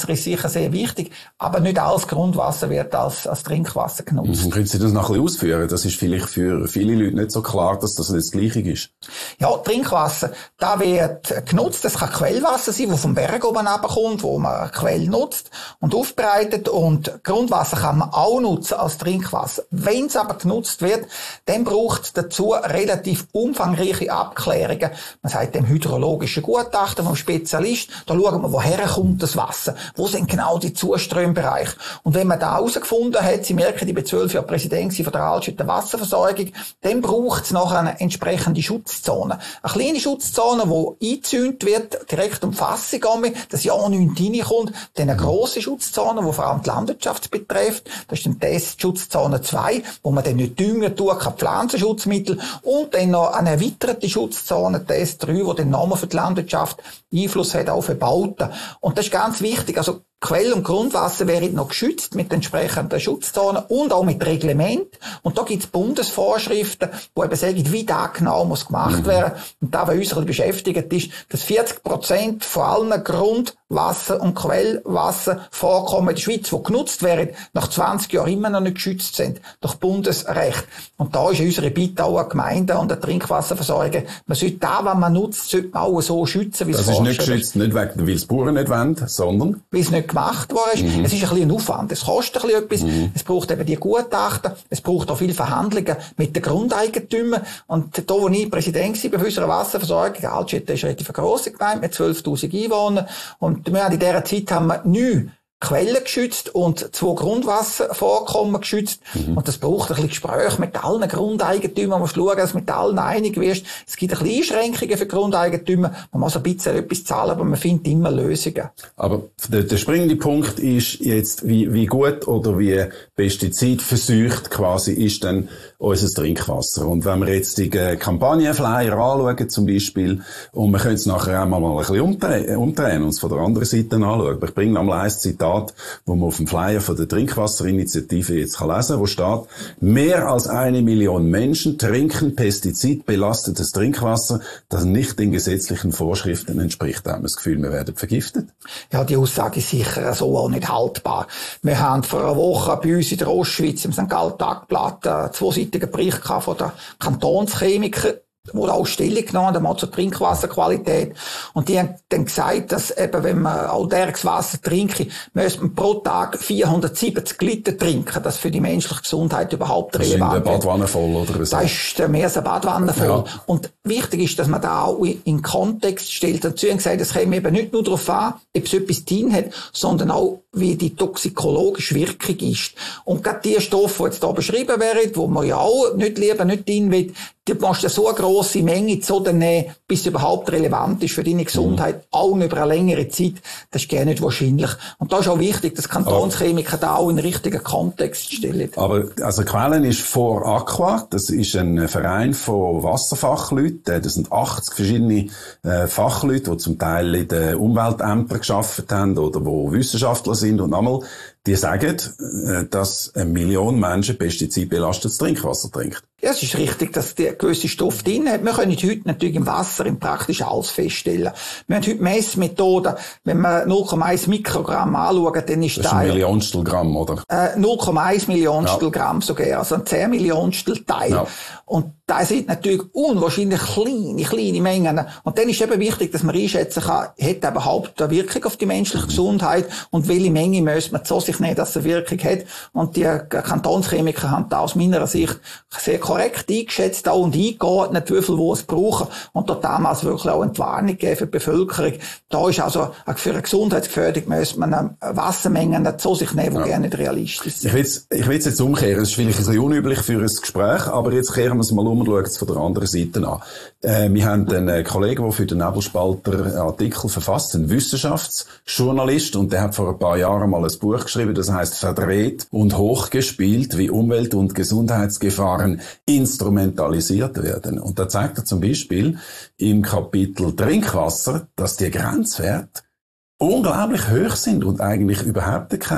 Grundwasser ist sicher sehr wichtig, aber nicht alles Grundwasser wird als, als Trinkwasser genutzt. Mhm. Können Sie das noch ein bisschen ausführen? Das ist vielleicht für viele Leute nicht so klar, dass das nicht das Gleiche ist. Ja, Trinkwasser, da wird genutzt. Das kann Quellwasser sein, das vom Berg oben runterkommt, wo man eine Quelle nutzt und aufbereitet. Und Grundwasser kann man auch nutzen als Trinkwasser. Wenn es aber genutzt wird, dann braucht es dazu relativ umfangreiche Abklärungen. Man sagt dem hydrologischen Gutachten vom Spezialist. Da schauen wir, woher kommt das Wasser? Wo sind genau die Zuströmbereiche? Und wenn man da herausgefunden hat, Sie merken, ich bin zwölf Jahre Präsident von der Altstädter Wasserversorgung, dann braucht es nachher eine entsprechende Schutzzone. Eine kleine Schutzzone, die eingezäunt wird, direkt um die Fassung, dass ja auch nichts reinkommt. Dann eine grosse Schutzzzone, die vor allem die Landwirtschaft betrifft. Das ist dann Test Schutzzone zwei, wo man dann nicht düngen tut, keine Pflanzenschutzmittel. Und dann noch eine erweiterte Schutzzone, Test drei, die dann nochmal für die Landwirtschaft Einfluss hat auf Bauten. Und das ist ganz wichtig. Also Quell- und Grundwasser wären noch geschützt mit entsprechenden Schutzzonen und auch mit Reglement. Und da gibt es Bundesvorschriften, die eben sagen, wie das genau muss gemacht werden. Und da, was uns ein bisschen beschäftigt, ist, dass vierzig Prozent von allen Grundwasser- und Quellwasservorkommen in der Schweiz, die genutzt werden, nach zwanzig Jahren immer noch nicht geschützt sind durch Bundesrecht. Und da ist unsere Bitte auch an Gemeinden und an Trinkwasserversorgung, man sollte da, was man nutzt, sollte man auch so schützen, wie es Das ist nicht geschützt, nicht wegen, weil es Bauern nicht wollen, sondern weil es nicht gemacht worden ist. Mhm. Es ist ein bisschen ein Aufwand. Es kostet ein bisschen etwas. Mhm. Es braucht eben die Gutachten. Es braucht auch viele Verhandlungen mit den Grundeigentümern. Und da, wo ich Präsident war bei unserer Wasserversorgung, Altstädte ist eine relativ grosse Gemeinde mit zwölftausend Einwohnern. Und wir haben in dieser Zeit haben wir neun Quellen geschützt und zwei Grundwasservorkommen geschützt. Mhm. Und das braucht ein bisschen Gespräch mit allen Grundeigentümern. Man muss schauen, dass du mit allen einig wirst. Es gibt ein bisschen Einschränkungen für Grundeigentümer. Man muss ein bisschen etwas zahlen, aber man findet immer Lösungen. Aber der, der springende Punkt ist jetzt, wie, wie gut oder wie pestizidverseucht quasi ist denn unser Trinkwasser. Und wenn wir jetzt die Kampagnenflyer anschauen zum Beispiel, und wir können es nachher auch mal ein bisschen umdrehen, umdrehen und es von der anderen Seite anschauen. Ich bringe nochmal ein Zitat, wo man auf dem Flyer von der Trinkwasserinitiative jetzt kann lesen kann, wo steht, mehr als eine Million Menschen trinken pestizidbelastetes Trinkwasser, das nicht den gesetzlichen Vorschriften entspricht. Da haben wir das Gefühl, wir werden vergiftet. Ja, die Aussage ist sicher so auch nicht haltbar. Wir haben vor einer Woche bei uns in der Ostschweiz im Sankt Gallen Tagblatt einen zweiseitigen Bericht von der Kantonschemiker, wo auch Stellung genommen haben, zur Trinkwasserqualität. Und die haben dann gesagt, dass eben, wenn man altärisches Wasser trinke, müsste man pro Tag vierhundertsiebzig Liter trinken, das für die menschliche Gesundheit überhaupt relevant ist. Das ist eine Badwanne voll, oder? Das ist mehr als eine Badwanne voll. Ja. Und wichtig ist, dass man da auch in Kontext stellt. Dazu haben gesagt, es käme eben nicht nur darauf an, ob es etwas drin hat, sondern auch, wie die toxikologische Wirkung ist. Und gerade die Stoffe, die jetzt hier beschrieben werden, die man ja auch nicht lieber nicht drin will, die musst du so eine grosse Menge zu dir nehmen, bis es überhaupt relevant ist für deine Gesundheit, mhm. auch über eine längere Zeit. Das ist gar nicht wahrscheinlich. Und da ist auch wichtig, dass Kantonschemiker da auch in den richtigen Kontext stellen. Aber, also Quellen ist For Aqua. Das ist ein Verein von Wasserfachleuten. Das sind achtzig verschiedene äh, Fachleute, die zum Teil in den Umweltämtern gearbeitet haben oder wo Wissenschaftler sind. Und einmal, die sagen, äh, dass eine Million Menschen pestizidbelastetes Trinkwasser trinkt. Ja, es ist richtig, dass der gewisse Stoff drin hat. Wir können heute natürlich im Wasser im praktisch alles feststellen. Wir haben heute Messmethoden. Wenn wir null Komma eins Mikrogramm anschauen, dann ist das ist ein Millionstel Gramm, oder? Äh, null Komma eins Millionstel ja. Gramm sogar, also ein zehn Millionstel Teil. Ja. Und da sind natürlich unwahrscheinlich kleine, kleine Mengen. Und dann ist eben wichtig, dass man einschätzen kann, hat er überhaupt eine Wirkung auf die menschliche Gesundheit und welche Menge müsste man zu sich nehmen, dass es eine Wirkung hat. Und die Kantonschemiker haben da aus meiner Sicht sehr korrekt eingeschätzt auch und eingeordnet, wie viel wo es brauchen. Und dort damals wirklich auch eine Warnung gegeben für die Bevölkerung. Da ist also für eine Gesundheitsgefährdung müsste man Wassermengen zu sich nehmen, die ja. gerne nicht realistisch sind. Ich will es ich will jetzt umkehren. Es ist vielleicht ein bisschen unüblich für ein Gespräch, aber jetzt kehren wir es mal um und schauen es von der anderen Seite an. Äh, wir haben einen Kollegen, der für den Nebelspalter Artikel verfasst, ein Wissenschaftsjournalist, und der hat vor ein paar Jahren mal ein Buch geschrieben, das heißt Verdreht und hochgespielt, wie Umwelt- und Gesundheitsgefahren instrumentalisiert werden. Und da zeigt er zum Beispiel im Kapitel Trinkwasser, dass die Grenzwerte unglaublich hoch sind und eigentlich überhaupt keine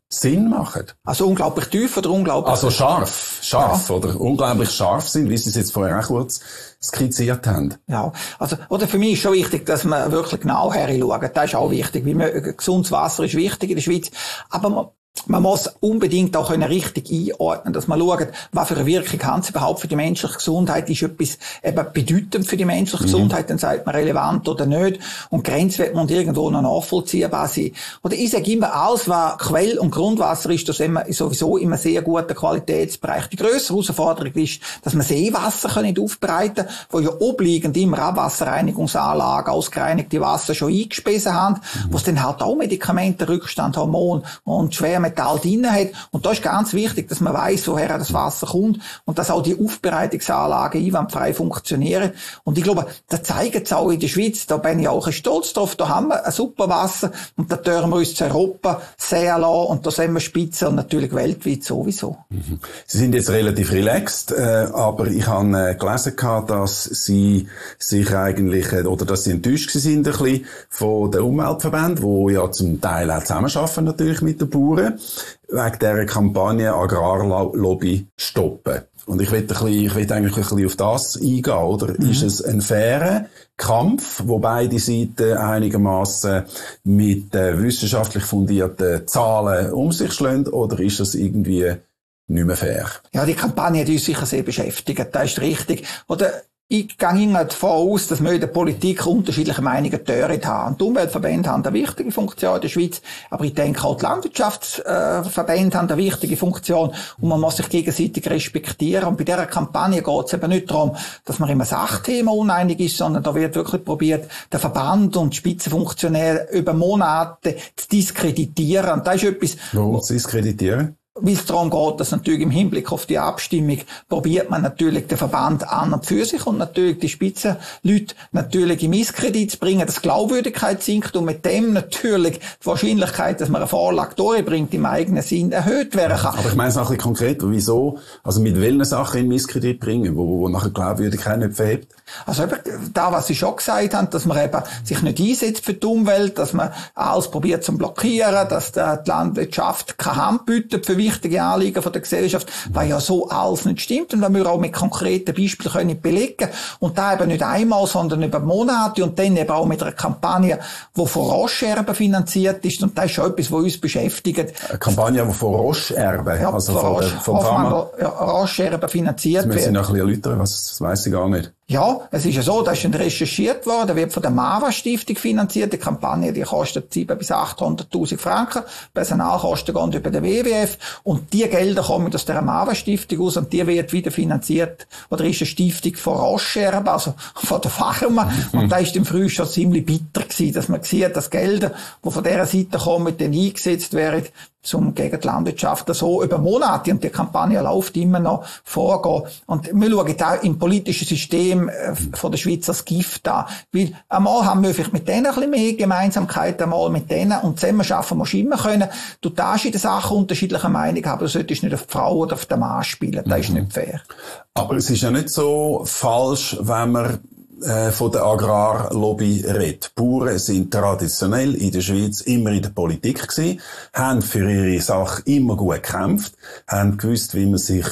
Sinn machen. Also unglaublich tief oder unglaublich... Also scharf, scharf, ja. oder unglaublich scharf sind, wie Sie es jetzt vorher auch kurz skizziert haben. Ja, also, oder für mich ist schon wichtig, dass man wirklich genau hinschaut. Das ist auch wichtig. Wie man, gesundes Wasser ist wichtig in der Schweiz. Aber man, man muss unbedingt auch richtig einordnen, dass man schaut, was für eine Wirkung haben sie überhaupt für die menschliche Gesundheit. Ist etwas eben bedeutend für die menschliche mhm. Gesundheit, dann sagt man relevant oder nicht. Und Grenzen wird man irgendwo noch nachvollziehbar sein. Oder ich sage immer, alles, was Quell- und Grundwasser ist, das ist sowieso immer sehr guter Qualitätsbereich. Die grössere Herausforderung ist, dass man Seewasser nicht aufbereiten kann, wo ja obliegend immer Abwasserreinigungsanlagen, ausgereinigte Wasser schon eingespeisen haben, mhm. wo es dann halt auch Medikamente, Rückstand, Hormon und schwer Metall drin hat. Und da ist ganz wichtig, dass man weiss, woher das Wasser kommt und dass auch die Aufbereitungsanlagen einwandfrei funktionieren. Und ich glaube, das zeigt es auch in der Schweiz. Da bin ich auch stolz drauf. Da haben wir ein super Wasser und da dürfen wir uns zu Europa sehr lassen und da sind wir Spitze und natürlich weltweit sowieso. Mhm. Sie sind jetzt relativ relaxed, äh, aber ich habe äh, gelesen, dass Sie sich eigentlich, äh, oder dass Sie enttäuscht sind ein bisschen von den Umweltverbänden, die ja zum Teil auch zusammenarbeiten natürlich mit den Bauern, wegen dieser Kampagne Agrarlobby stoppen. Und ich will, ein bisschen, ich will eigentlich ein bisschen auf das eingehen, oder? Mhm. Ist es ein fairer Kampf, wo beide Seiten einigermaßen mit äh, wissenschaftlich fundierten Zahlen um sich schlagen, oder ist es irgendwie nicht mehr fair? Ja, die Kampagne hat uns sicher sehr beschäftigt, das ist richtig. Oder ich gehe immer davon aus, dass wir in der Politik unterschiedliche Meinungen tören haben. Und die Umweltverbände haben eine wichtige Funktion in der Schweiz, aber ich denke auch die Landwirtschaftsverbände haben eine wichtige Funktion und man muss sich gegenseitig respektieren. Und bei dieser Kampagne geht es eben nicht darum, dass man immer Sachthema uneinig ist, sondern da wird wirklich probiert, den Verband und die Spitzenfunktionäre über Monate zu diskreditieren. Und das ist etwas... Warum zu diskreditieren? Weil es darum geht, dass natürlich im Hinblick auf die Abstimmung probiert man natürlich den Verband an und für sich und natürlich die Spitzenleute natürlich in Misskredit zu bringen, dass Glaubwürdigkeit sinkt und mit dem natürlich die Wahrscheinlichkeit, dass man eine Vorlage durchbringt, im eigenen Sinn erhöht werden kann. Aber ich meine es noch ein bisschen konkret, wieso, also mit welchen Sachen in Misskredit bringen, wo, wo nachher Glaubwürdigkeit nicht verhebt? Also eben da, was Sie schon gesagt haben, dass man eben sich nicht einsetzt für die Umwelt, dass man alles probiert zu blockieren, dass die Landwirtschaft keine Hand bietet für wichtige Anliegen von der Gesellschaft, weil ja so alles nicht stimmt und wenn wir auch mit konkreten Beispielen können belegen und da eben nicht einmal, sondern über Monate und dann eben auch mit einer Kampagne, die von Roche-Erben finanziert ist und das ist schon etwas, was uns beschäftigt. Eine Kampagne, die von Roche-Erben, ja, also von von, Roche, vom Pharma... Ja, Roche-Erben finanziert wird. Das müssen Sie noch ein bisschen erläutern, was, das weiss ich gar nicht. Ja, es ist ja so, da ist dann recherchiert worden, wird von der MAVA-Stiftung finanziert. Die Kampagne, die kostet sieben bis achthunderttausend Franken. Personalkosten gehen über den W W F. Und die Gelder kommen aus der MAVA-Stiftung aus und die wird wieder finanziert, oder ist eine Stiftung von Roche-Erben, also von der Pharma. Und da ist im Frühjahr schon ziemlich bitter gewesen, dass man sieht, dass Gelder, die von dieser Seite kommen, dann eingesetzt werden, zum gegen die Landwirtschaft so über Monate und die Kampagne läuft immer noch vorgehen. Und wir schauen auch im politischen System äh, von der Schweiz als Gift an. Weil einmal haben wir vielleicht mit denen ein bisschen mehr Gemeinsamkeit, einmal mit denen und zusammen schaffen wir immer können. Du darfst in der Sache unterschiedliche Meinungen haben, du solltest nicht auf die Frau oder auf den Mann spielen. Das mhm. ist nicht fair. Aber es ist ja nicht so falsch, wenn man von der Agrarlobby redet. Die Bauern sind traditionell in der Schweiz immer in der Politik gewesen, haben für ihre Sache immer gut gekämpft, haben gewusst, wie man sich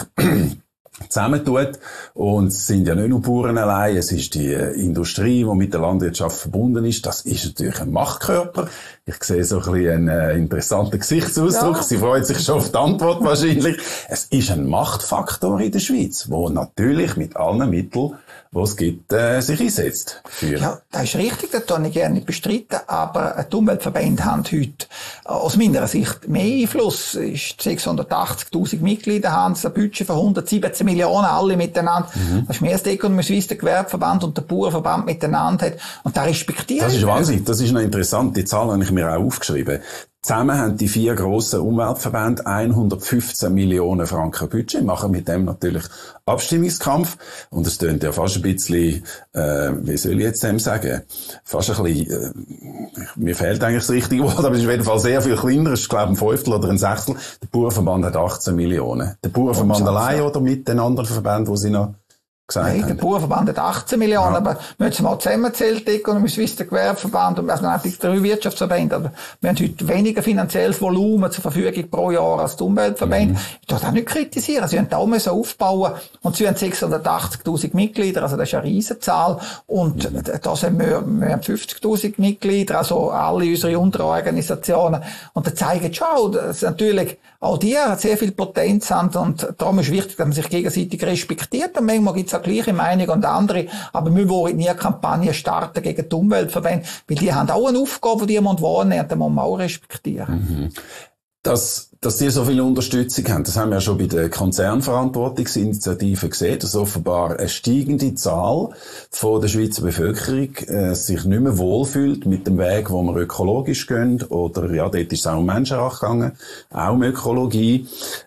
zusammentut. Und es sind ja nicht nur Bauern allein, es ist die Industrie, die mit der Landwirtschaft verbunden ist. Das ist natürlich ein Machtkörper. Ich sehe so ein bisschen einen äh, interessanten Gesichtsausdruck. Ja. Sie freut sich schon auf die Antwort wahrscheinlich. Es ist ein Machtfaktor in der Schweiz, wo natürlich mit allen Mitteln, die es gibt, äh, sich einsetzt. Für. Ja, das ist richtig, das kann ich gerne nicht bestreiten, aber die Umweltverbände haben heute aus meiner Sicht mehr Einfluss. sechshundertachtzigtausend Mitglieder haben ein Budget von hundertsiebzehn Millionen, alle miteinander. Mhm. Das ist mehr als der Economy Suisse, der Gewerbeverband und der Bauernverband miteinander hat. Und da respektiert. Das ist Wahnsinn. Das ist noch interessant. Die Zahlen habe ich mir auch aufgeschrieben. Zusammen haben die vier grossen Umweltverbände hundertfünfzehn Millionen Franken Budget, machen mit dem natürlich Abstimmungskampf. Und es tönt ja fast ein bisschen, äh, wie soll ich jetzt dem sagen, fast ein bisschen, äh, mir fehlt eigentlich das richtige Wort, aber es ist auf jeden Fall sehr viel kleiner. Es ist, glaube ich, ein Fünftel oder ein Sechstel. Der Bauernverband hat achtzehn Millionen. Der Bauernverband allein oder mit den anderen Verbänden, wo sie noch gesagt Nein, haben. der Bauernverband hat achtzehn Millionen, Ja. aber wir haben es mal zusammenzählt, die Ökonomie Suisse, der Gewerbeverband und also die drei Wirtschaftsverbände. Aber wir haben heute weniger finanzielles Volumen zur Verfügung pro Jahr als die Umweltverbände. Mhm. Ich darf das auch nicht kritisieren. Sie haben da auch müssen aufbauen und sie haben sechshundertachtzigtausend Mitglieder, also das ist eine Riesenzahl. Und Mhm. da sind wir, wir haben fünfzigtausend Mitglieder, also alle unsere Unterorganisationen. Und da zeigen schon, dass natürlich auch die sehr viel Potenz haben und darum ist wichtig, dass man sich gegenseitig respektiert. Und manchmal gibt es auch gleiche Meinung und andere, aber wir wollen nie eine Kampagne starten gegen die Umweltverbände, weil die haben auch eine Aufgabe, die man wahrnehmen, die muss man auch respektieren. Mhm. Dass, dass die so viel Unterstützung haben, das haben wir ja schon bei der Konzernverantwortungsinitiative gesehen, dass offenbar eine steigende Zahl von der Schweizer Bevölkerung äh, sich nicht mehr wohlfühlt mit dem Weg, wo wir ökologisch gehen, oder ja, dort ist es auch um Menschenrechte gegangen, auch um Ökologie.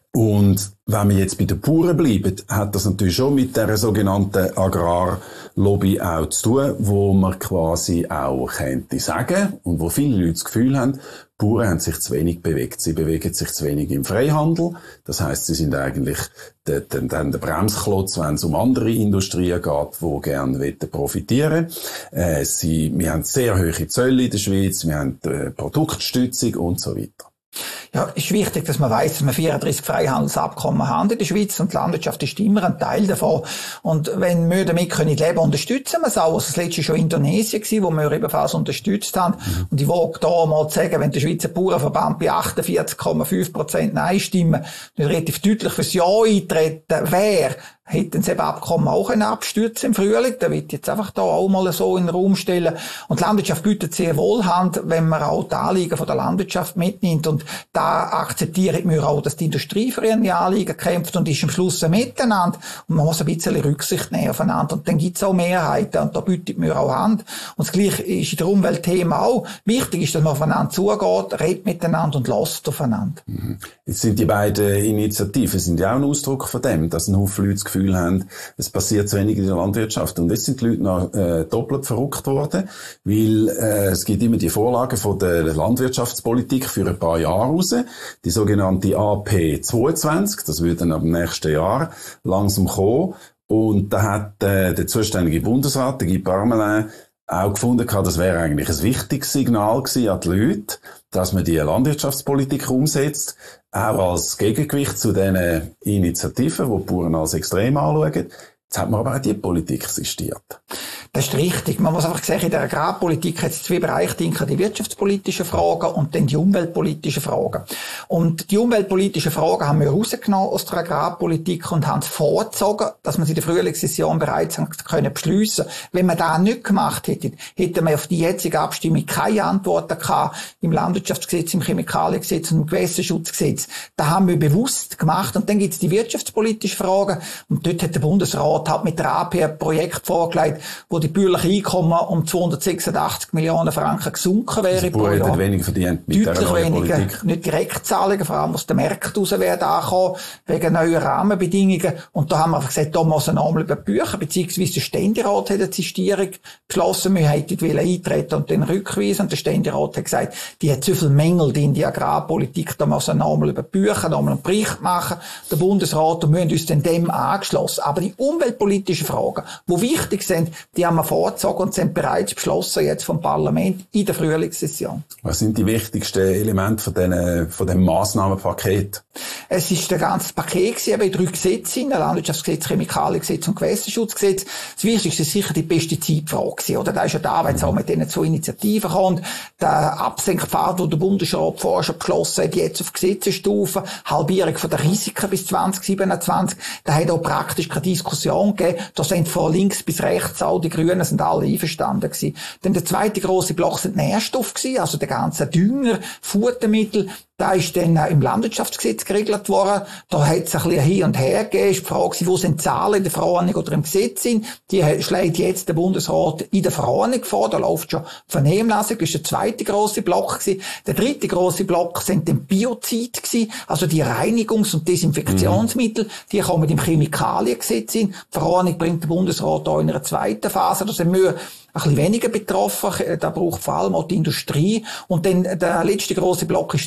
Und wenn wir jetzt bei den Bauern bleiben, hat das natürlich schon mit der sogenannten Agrarlobby auch zu tun, wo man quasi auch könnte sagen, und wo viele Leute das Gefühl haben, die Bauern haben sich zu wenig bewegt. Sie bewegen sich zu wenig im Freihandel. Das heisst, sie sind eigentlich der, der, der, der Bremsklotz, wenn es um andere Industrien geht, die gerne profitieren wollen. Äh, sie, wir haben sehr hohe Zölle in der Schweiz, wir haben äh, Produktstützung und so weiter. Ja, ist wichtig, dass man weiss, dass wir vierunddreissig Freihandelsabkommen haben in der Schweiz und die Landwirtschaft ist immer ein Teil davon. Und wenn wir damit können leben, unterstützen wir es auch. Also das letzte schon Indonesien gewesen, wo wir ebenfalls unterstützt haben. Mhm. Und ich will da mal sagen, wenn der Schweizer Bauernverband bei achtundvierzig Komma fünf Prozent Nein-Stimmen nicht relativ deutlich fürs Ja eintreten wäre, hätten sie eben Abkommen auch einen Absturz im Frühling. Da wird jetzt einfach da auch mal so in den Raum stellen. Und die Landwirtschaft bietet sehr wohl Hand, wenn man auch die Anliegen von der Landwirtschaft mitnimmt. Und da akzeptieren wir auch, dass die Industrie für ihre Anliegen kämpft und ist am Schluss ein Miteinander. Und man muss ein bisschen Rücksicht nehmen aufeinander. Und dann gibt es auch Mehrheiten. Und da bietet mir auch Hand. Und das Gleiche ist in der Umweltthema auch. Wichtig ist, dass man aufeinander zugeht, redet miteinander und lässt aufeinander. Mhm. Jetzt sind die beiden Initiativen sind ja auch ein Ausdruck von dem, dass ein Haufen Leute das Gefühl haben, es passiert zu wenig in der Landwirtschaft. Und jetzt sind die Leute noch äh, doppelt verrückt worden, weil äh, es gibt immer die Vorlagen von der Landwirtschaftspolitik für ein paar Jahre raus, die sogenannte A P zweiundzwanzig, das wird dann ab dem nächsten Jahr langsam kommen. Und da hat äh, der zuständige Bundesrat, der Guy Parmelin, auch gefunden, das wäre eigentlich ein wichtiges Signal gewesen an die Leute, dass man die Landwirtschaftspolitik umsetzt, auch als Gegengewicht zu den Initiativen, die die Bauern als extrem anschauen. Jetzt hat man aber auch die Politik existiert. Das ist richtig. Man muss einfach sagen, in der Agrarpolitik hat es zwei Bereiche, die wirtschaftspolitischen Fragen und dann die umweltpolitischen Fragen. Und die umweltpolitischen Fragen haben wir rausgenommen aus der Agrarpolitik und haben es vorgezogen, dass man sie in der Frühlingssession bereits können beschliessen. Wenn man das nicht gemacht hätte, hätten wir auf die jetzige Abstimmung keine Antworten gehabt im Landwirtschaftsgesetz, im Chemikaliengesetz und im Gewässerschutzgesetz. Das haben wir bewusst gemacht. Und dann gibt es die wirtschaftspolitischen Fragen. Und dort hat der Bundesrat halt mit der A P ein Projekt vorgelegt, wo die bäuerliche Einkommen um zweihundertsechsundachtzig Millionen Franken gesunken wäre. Die Bauern hätten weniger verdient mit Deutlich dieser neuen weniger, Politik. nicht Direktzahlungen, vor allem aus den Märkten raus werden ankommen, wegen neuer Rahmenbedingungen. Und da haben wir einfach gesagt, da muss ein einmal über die Bücher, beziehungsweise der Ständerat hat eine Zistierung beschlossen, wir hätten eintreten und den rückweisen. Und der Ständerat hat gesagt, die hat so viele Mängel in die Agrarpolitik, da muss ein einmal über die Bücher, einmal einen Bericht machen, der Bundesrat, und wir haben uns dann dem angeschlossen. Aber die umweltpolitischen Fragen, die wichtig sind, die haben wir vorgezogen und sind bereits beschlossen jetzt vom Parlament in der Frühlingssession. Was sind die wichtigsten Elemente von, den, von dem Massnahmenpaket? Es ist ein ganzes Paket gewesen, eben drei Gesetze, ein Landwirtschaftsgesetz, Chemikaliengesetz und Gewässerschutzgesetz. Das Wichtigste ist sicher die Pestizidfrage gewesen, oder? Da ist ja da, wenn es auch mit diesen zwei Initiativen kommt. Der Absenkpfad, den der Bundesrat vorher schon beschlossen hat, jetzt auf Gesetzesstufe, Halbierung von der Risiken bis zwanzig siebenundzwanzig. Da hat auch praktisch keine Diskussion gegeben. Da sind von links bis rechts auch die Grünen sind alle einverstanden gewesen. Dann der zweite grosse Block sind Nährstoffe gewesen, also der ganze Dünger, Futtermittel. Da ist dann im Landwirtschaftsgesetz geregelt worden. Da hat es ein bisschen hin und her gegeben. Die Frage, wo sind Zahlen in der Verordnung oder im Gesetz sind. Die schlägt jetzt der Bundesrat in der Verordnung vor. Da läuft schon Vernehmlassung. Das ist der zweite grosse Block gewesen. Der dritte grosse Block sind dann Biozide gewesen. Also die Reinigungs- und Desinfektionsmittel. Mhm. Die kommen im Chemikaliengesetz in. Die Verordnung bringt der Bundesrat da in einer zweiten Phase. Da sind wir ein bisschen weniger betroffen. Da braucht vor allem auch die Industrie. Und dann der letzte grosse Block ist das Gewässer.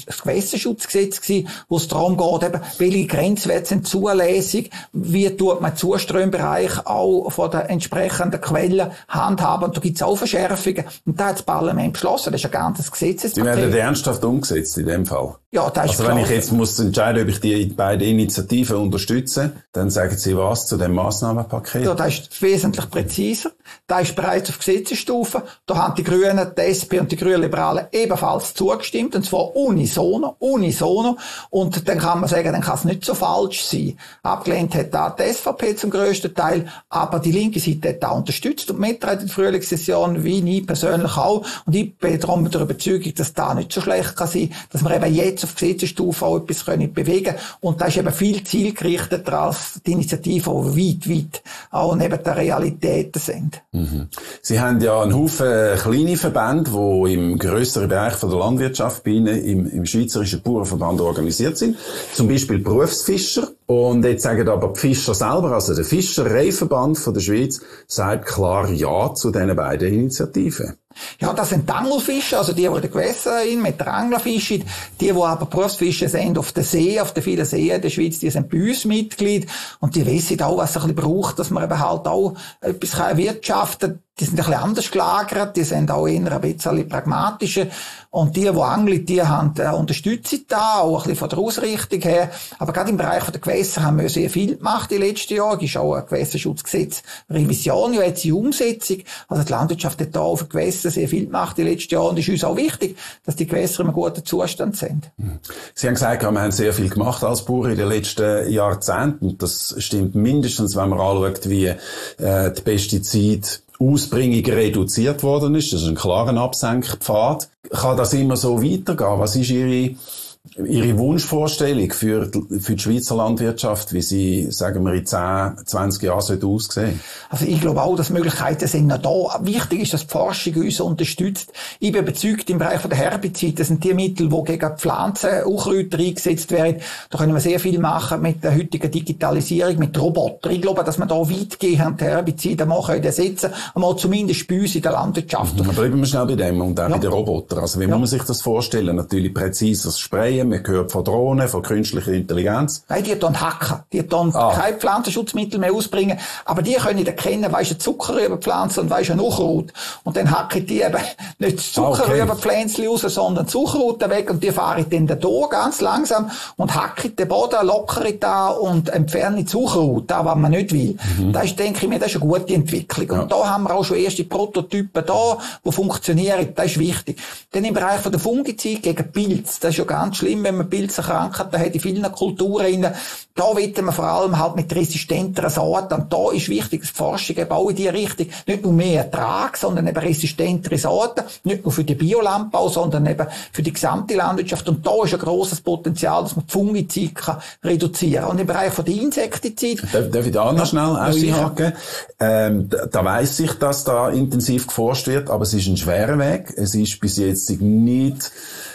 Gewässerschutzgesetz gewesen, wo es darum geht, eben, welche Grenzwerte sind zulässig, wie tut man Zuströmbereich auch von den entsprechenden Quellen handhaben. Und da gibt es auch Verschärfungen. Und da hat das Parlament beschlossen, das ist ein ganzes Gesetzespaket. Die werden ernsthaft umgesetzt in dem Fall? Ja, das ist Also klar. wenn ich jetzt muss entscheiden, ob ich die beiden Initiativen unterstütze, dann sagen Sie was zu dem Massnahmenpaket? Ja, das ist wesentlich präziser. Das ist bereits auf Gesetzesstufe. Da haben die Grünen, die S P und die Grünliberalen ebenfalls zugestimmt, und zwar unisono, unisono. Und dann kann man sagen, dann kann es nicht so falsch sein. Abgelehnt hat da die S V P zum grössten Teil, aber die linke Seite hat da unterstützt und mit in der Frühlingssession, wie ich persönlich auch. Und ich bin darum der Überzeugung, dass da nicht so schlecht kann sein, dass wir eben jetzt auf Gesetzesstufe auch etwas können bewegen. Und das ist eben viel zielgerichteter als die Initiativen, die weit, weit auch neben der Realität sind. Mhm. Sie haben ja einen Haufen kleine Verbände, die im grösseren Bereich von der Landwirtschaft bei Ihnen im, im Schweizerischen Bauernverband organisiert sind. Zum Beispiel Berufsfischer. Und jetzt sagen aber die Fischer selber, also der Fischereiverband von der Schweiz, sagt klar Ja zu diesen beiden Initiativen. Ja, das sind die Angelfischer, also die, die in den Gewässern mit der Angler fischen. Die, die aber Berufsfischer sind auf der See, auf den vielen Seen der Schweiz, die sind bei uns Mitglied. Und die wissen auch, was es ein bisschen braucht, dass man eben halt auch etwas wirtschaften kann. Die sind ein bisschen anders gelagert, die sind auch eher ein bisschen pragmatischer. Und die, die angeln, die haben äh, Unterstützung da, auch ein bisschen von der Ausrichtung her. Aber gerade im Bereich der Gewässer haben wir sehr viel gemacht in den letzten Jahren. Es ist auch ein Gewässerschutzgesetz Revision, ja jetzt in Umsetzung. Also die Landwirtschaft hat da auf den Gewässern sehr viel gemacht in den letzten Jahren. Und es ist uns auch wichtig, dass die Gewässer in einem guten Zustand sind. Sie haben gesagt, wir haben sehr viel gemacht als Bauern in den letzten Jahrzehnten. Und das stimmt mindestens, wenn man anschaut, wie äh, die Pestizide Ausbringung reduziert worden ist. Das ist ein klarer Absenkpfad. Kann das immer so weitergehen? Was ist Ihre, Ihre Wunschvorstellung für die, für die Schweizer Landwirtschaft, wie sie, sagen wir, in zehn, zwanzig Jahren aussehen sollte? Also ich glaube auch, dass Möglichkeiten sind noch da. Wichtig ist, dass die Forschung uns unterstützt. Ich bin überzeugt, im Bereich der Herbizide, das sind die Mittel, die gegen Pflanzen, Unkräuter eingesetzt werden. Da können wir sehr viel machen mit der heutigen Digitalisierung, mit Robotern. Ich glaube, dass wir da weitgehend Herbizide mal ersetzen können, einmal zumindest bei uns in der Landwirtschaft. Mhm, bleiben wir schnell bei dem und auch ja. bei den Robotern. Also wie ja. muss man sich das vorstellen? Natürlich präzises Sprayen, man hört von Drohnen, von künstlicher Intelligenz. Nein, die tun hacken. Die tun ah. keine Pflanzenschutzmittel mehr ausbringen. Aber die können erkennen, weisst du, Zuckerrübenpflanze und weisst du, Unkraut. Und dann hacken die eben nicht das Zuckerrübenpflänzchen raus, sondern Zuckerruten weg. Und die fahren dann da durch, ganz langsam, und hacken den Boden, lockern da und entfernen das Unkraut, da, was man nicht will. Mhm. Das ist, denke ich mir, das ist eine gute Entwicklung. Und ja. da haben wir auch schon erste Prototypen da, die funktionieren. Das ist wichtig. Dann im Bereich von der Fungizid gegen Pilz. Das ist ja ganz schlimm, wenn man Pilzerkrankheiten hat in vielen Kulturen. Da wollen wir vor allem halt mit resistenteren Sorten. Und da ist wichtig, dass die Forschung eben auch in die Richtung nicht nur mehr Ertrag, sondern eben resistentere Sorten. Nicht nur für den Biolandbau, sondern eben für die gesamte Landwirtschaft. Und da ist ein grosses Potenzial, dass man die Fungizid kann reduzieren kann. Und im Bereich von der Insektizid. Darf, darf ich da noch schnell auch einhaken? Ähm, da, da weiss ich, dass da intensiv geforscht wird, aber es ist ein schwerer Weg. Es ist bis jetzt nicht,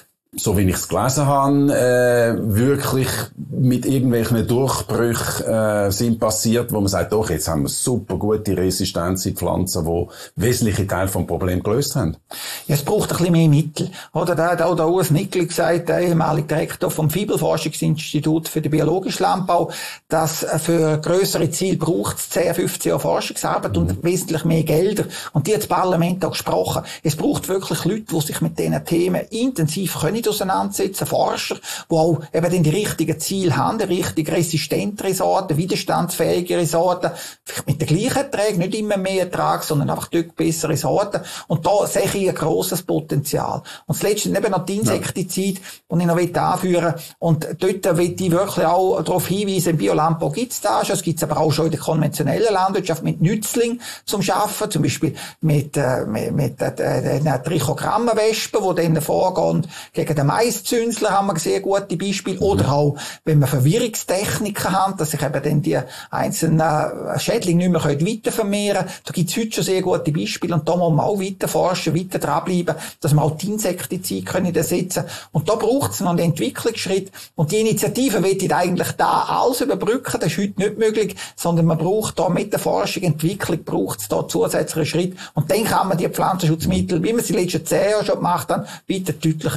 so wie ich es gelesen habe, äh, wirklich mit irgendwelchen Durchbrüchen äh, sind passiert, wo man sagt, doch, jetzt haben wir super gute Resistenz in Pflanzen, die wesentliche Teile vom Problem gelöst haben. Ja, es braucht ein bisschen mehr Mittel. Oder da hat auch der Urs Nickli gesagt, der ehemalige Direktor vom Fibel-Forschungsinstitut für den biologischen Landbau, dass für grössere Ziele braucht es zehn, fünfzehn Jahre Forschungsarbeit mhm. und wesentlich mehr Gelder. Und die hat das Parlament auch gesprochen. Es braucht wirklich Leute, die sich mit diesen Themen intensiv können auseinandersetzen, Forscher, die auch eben dann die richtigen Ziele haben, die richtig resistentere Sorten, widerstandsfähigere Sorten, vielleicht mit den gleichen Erträgen, nicht immer mehr Ertrag, sondern einfach dort bessere Sorten. Und da sehe ich ein grosses Potenzial. Und das Letzte eben noch die Insektizide, die ich noch anführen will. Und dort will ich wirklich auch darauf hinweisen, im Biolandbau gibt es das schon, es gibt es aber auch schon in der konventionellen Landwirtschaft mit Nützling zum Schaffen, zum Beispiel mit, äh, mit, mit äh, den Trichogrammenwespen, die dann vorgehen gegen den Maiszünsler, haben wir sehr gute Beispiele. Oder auch, wenn wir Verwirrungstechniken haben, dass sich eben dann die einzelnen Schädlinge nicht mehr weiter vermehren können. Da gibt es heute schon sehr gute Beispiele. Und da muss man auch weiter forschen, weiter dranbleiben, dass wir auch die Insektizide können ersetzen. Und da braucht es noch einen Entwicklungsschritt. Und die Initiative will eigentlich da alles überbrücken. Das ist heute nicht möglich, sondern man braucht da mit der Forschung, Entwicklung, braucht es da zusätzliche Schritte. Und dann kann man die Pflanzenschutzmittel, wie wir sie in den letzten zehn Jahren schon gemacht haben, weiter deutlich reduzieren.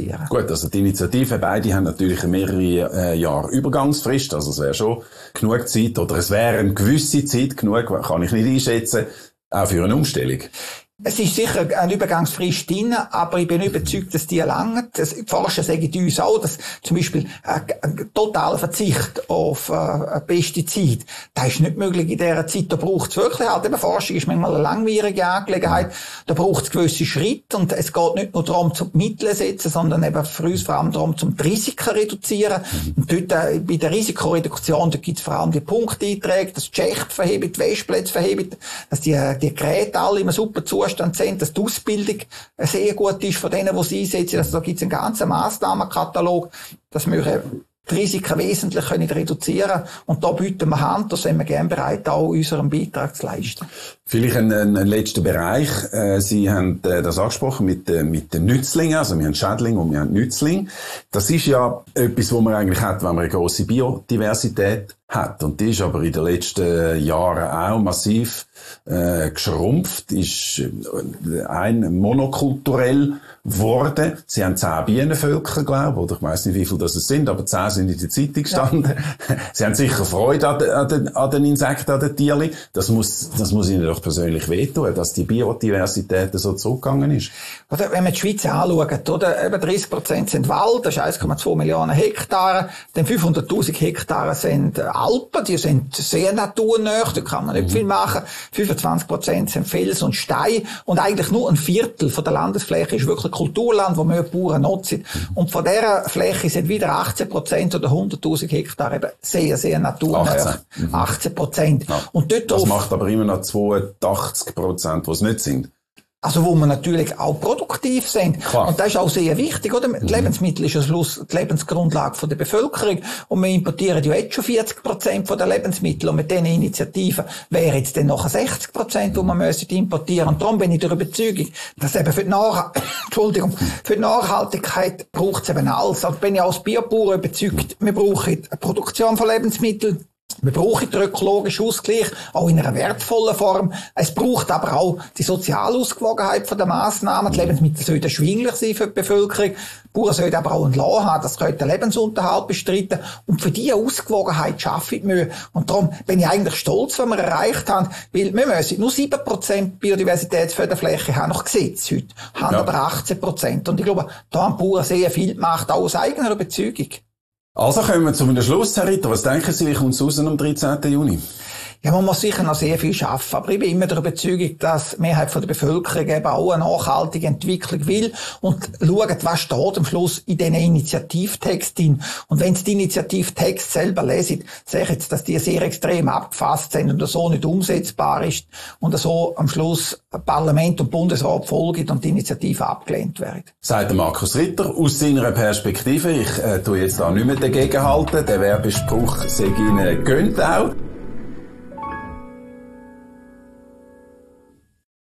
reduzieren. Gut, also die Initiativen, beide haben natürlich eine mehrere äh, Jahre Übergangsfrist, also es wäre schon genug Zeit, oder es wäre eine gewisse Zeit genug, kann ich nicht einschätzen, auch für eine Umstellung. Es ist sicher eine Übergangsfrist drin, aber ich bin überzeugt, dass die lange. Die Forscher sagen uns auch, dass zum Beispiel ein, ein totaler Verzicht auf äh, Pestizid, das ist nicht möglich in dieser Zeit. Da braucht es wirklich halt, eben Forschung ist manchmal eine langwierige Angelegenheit. Da braucht es gewisse Schritte und es geht nicht nur darum, zum Mittel setzen, sondern eben für uns vor allem darum, zum Risiken reduzieren. Und dort, äh, bei der Risikoreduktion, da gibt es vor allem die Punkteinträge, dass die Schächte verhebt, die Wäschplätze verhebt, dass die, die Geräte alle immer super Zustand sind, dass die Ausbildung sehr gut ist von denen, die sie einsetzen. Also da gibt es einen ganzen Massnahmenkatalog, dass wir die Risiken wesentlich können reduzieren können. Und da bieten wir Hand, da sind wir gerne bereit, auch unseren Beitrag zu leisten. Vielleicht ein, ein, ein letzter Bereich. Äh, Sie haben äh, das angesprochen mit, äh, mit den Nützlingen. Also wir haben Schädling und wir haben Nützling. Das ist ja etwas, was man eigentlich hat, wenn man eine grosse Biodiversität hat. Und die ist aber in den letzten Jahren auch massiv äh, geschrumpft, ist äh, ein monokulturell geworden. Sie haben zehn Bienenvölker, glaube ich, oder ich weiss nicht, wie viele das sind, aber zehn sind in der Zeitung gestanden. Ja. Sie haben sicher Freude an, an, den, an den Insekten, an den Tierchen. Das muss, das muss Ihnen doch persönlich wehtun, dass die Biodiversität so zurückgegangen ist. Oder wenn man die Schweiz anschaut, oder? Eben dreißig Prozent sind Wald, das ist eins Komma zwei Millionen Hektare. Dann fünfhunderttausend Hektare sind Alpen, die sind sehr naturnah, da kann man nicht mhm. viel machen. fünfundzwanzig Prozent sind Fels und Stein. Und eigentlich nur ein Viertel von der Landesfläche ist wirklich Kulturland, wo wir Bauern nutzen. Mhm. Und von dieser Fläche sind wieder achtzehn Prozent oder hunderttausend Hektare eben sehr, sehr naturnah. achtzehn Mhm. achtzehn Prozent. Ja. Und dort das macht aber immer noch zweiundachtzig Prozent, die es nicht sind. Also, wo wir natürlich auch produktiv sind. Klar. Und das ist auch sehr wichtig, oder? Mhm. Lebensmittel ist am Schluss die Lebensgrundlage von der Bevölkerung. Und wir importieren ja jetzt schon vierzig Prozent von der Lebensmittel. Und mit diesen Initiativen wäre jetzt dann noch sechzig Prozent, die man müsste importieren. Und darum bin ich der Überzeugung, dass eben für die, Nach- Entschuldigung, für die Nachhaltigkeit braucht es eben alles. Also bin ich als Biobauer überzeugt, wir brauchen eine Produktion von Lebensmitteln. Wir brauchen den ökologischen Ausgleich, auch in einer wertvollen Form. Es braucht aber auch die soziale Ausgewogenheit der Massnahmen. Die Lebensmittel sollten erschwinglich sein für die Bevölkerung. Die Bauern sollten aber auch einen Lohn haben, das könnte den Lebensunterhalt bestreiten. Und für diese Ausgewogenheit schaffen wir. Und darum bin ich eigentlich stolz, was wir erreicht haben, weil wir müssen nur sieben Prozent Biodiversitätsförderfläche haben, nach Gesetz heute, haben ja. aber achtzehn Prozent. Und ich glaube, da haben die Bauern sehr viel gemacht, auch aus eigener Überzeugung. Also kommen wir zu einem Schluss, Herr Ritter. Was denken Sie, wie kommt es raus am dreizehnten Juni? Ja, man muss sicher noch sehr viel schaffen. Aber ich bin immer der Überzeugung, dass die Mehrheit von der Bevölkerung eben auch eine nachhaltige Entwicklung will und schaut, was steht am Schluss in diesen Initiativtexten. Und wenn Sie die Initiativtext selber lesen, sehe ich jetzt, dass die sehr extrem abgefasst sind und das so nicht umsetzbar ist und so am Schluss Parlament und Bundesrat folgen und die Initiative abgelehnt wird. Sagt der Markus Ritter aus seiner Perspektive. Ich äh, tue jetzt da nicht mehr dagegen halten. Der Werbespruch sei Ihnen gönnt auch.